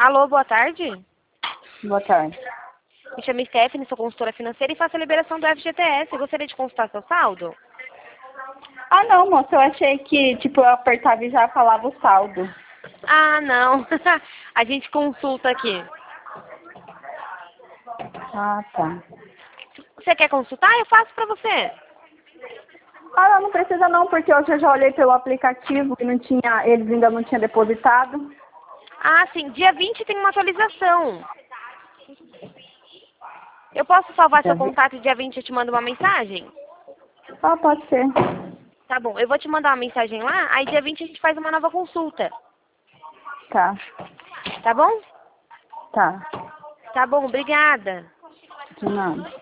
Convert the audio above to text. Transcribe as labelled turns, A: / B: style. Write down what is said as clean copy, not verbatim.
A: Alô, boa tarde.
B: Boa tarde.
A: Me chamo Stephanie, sou consultora financeira e faço a liberação do FGTS. Gostaria de consultar seu saldo?
B: Ah, não, moça, eu achei que, tipo, eu apertava e já falava o saldo.
A: Ah, não. A gente consulta aqui.
B: Ah, tá.
A: Você quer consultar? Eu faço pra você.
B: Ah, não precisa não, porque hoje eu já olhei pelo aplicativo e não tinha, eles ainda não tinham depositado.
A: Ah, sim. Dia 20 tem uma atualização. Eu posso salvar seu
B: Já vi.
A: contato e dia 20 eu te mando uma mensagem?
B: Ah, pode ser.
A: Tá bom. Eu vou te mandar uma mensagem lá, aí dia 20 a gente faz uma nova consulta.
B: Tá,
A: Tá bom?
B: tá.
A: Tá bom, obrigada.
B: De nada.